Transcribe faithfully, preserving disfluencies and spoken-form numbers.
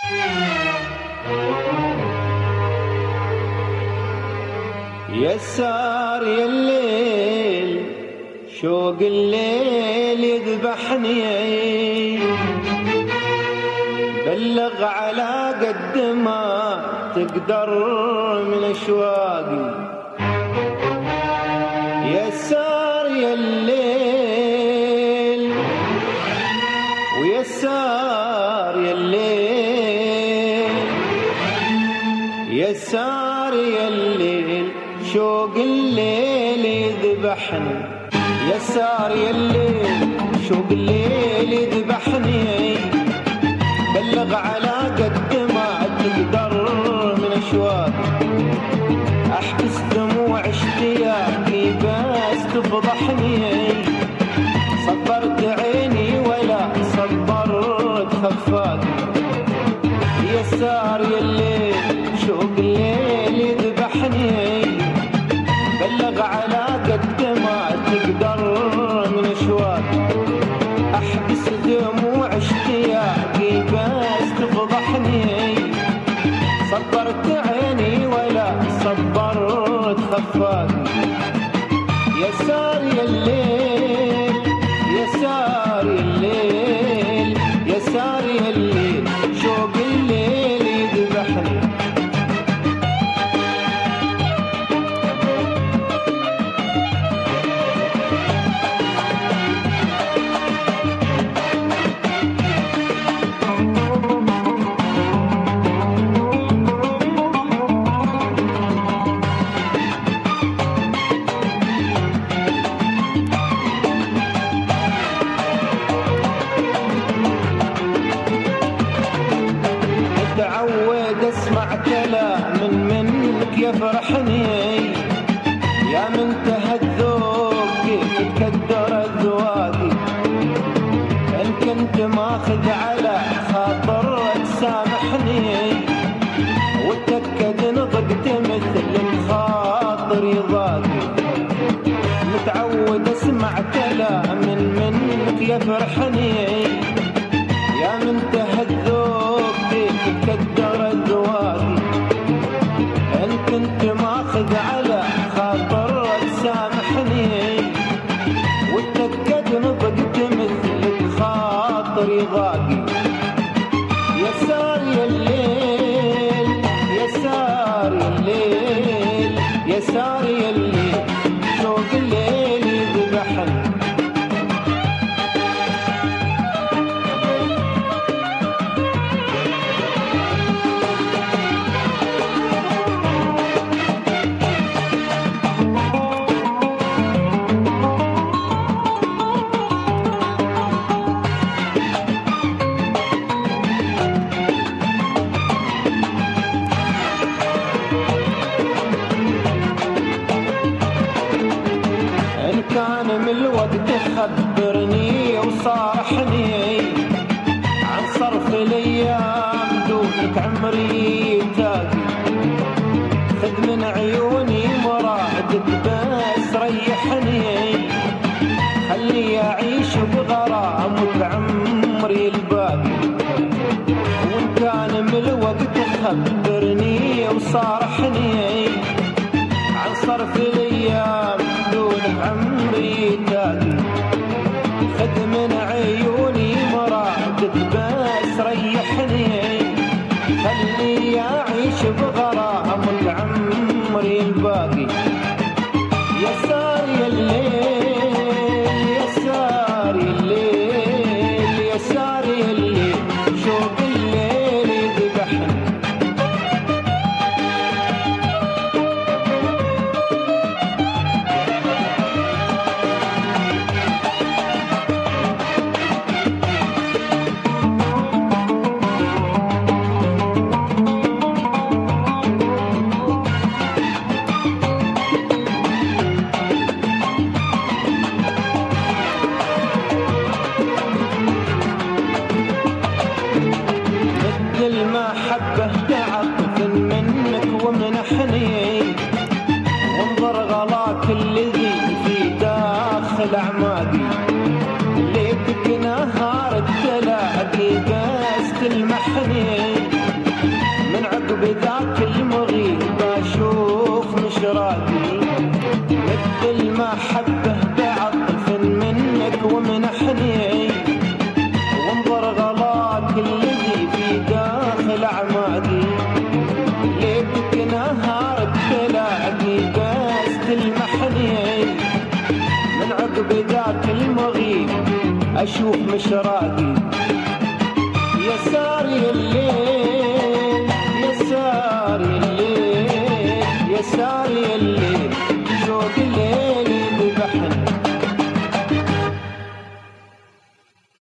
يسار يا الليل شوق الليل يذبحني، بلغ على قد ما تقدر من أشواقي. يسار يا الليل ويسار يا الليل، يسار يا الليل شوق الليل يذبحني. يسار يا الليل شوق الليل يذبحني، بلغ على قد ما تقدر من أشواقي. أحبس دموع اشتياقي بس تفضحني، صبرت عيني ولا صبرت خفاقي. يسار يا الليل شوق الليل يذبحني، بلغ على قد ما تقدر من أشواقي. أحبس دموع اشتياقي بس تفضحني، صبرت عيني ولا صبرت خفاقي. يسار يا الليل يسار يا الليل، يسار يا الليل شوق الليل يذبحني. متعود اسمع كلام منك يفرحني، يا منتهى الذوق كيف تكدر اذواقي. ان كنت ماخذ على خاطر تسامحني، وتأكد نضقت مثل الخاطر يضاقي. متعود اسمع كلام منك يفرحني، يا منتهى الذوق كيف تكدر اذواقي. ان كنت ماخذ على خاطر تسامحني، وتأكد نضقت مثل الخاطر يضاقي. يسار يا الليل يسار يا الليل، يسار يا الليل شوق الليل يذبحني. كان من الوقت خبرني وصارحني، عن صرف الايام دونك عمري تاقي. خذ من عيوني مرادك بس ريحني، خلي اعيش بغرامك عمري الباقي. وان كان من الوقت خبرني وصارحني، عن صرف الايام دونك عمري تاقي. خذ من عيوني مرادك بس ريحني، خلي اعيش بغرامك عمري الباقي. يسار يا الليل يسار يا الليل، يسار يا الليل شوق الليل يذبحني. المحبة تعطف منك ومنحني، وانظر غلاك الذي في داخل أعماقي. ليتك نهار التلاقي بس تلمحني، عقب ذاك المغيب اشوف مشراقي، مثل ما حبه بعطف منك ومنحني، وانظر غلاك الذي في داخل اعماقي، ليتك نهارك تلاقي بس تلمحني، من عقب ذاك المغيب اشوف مشراقي.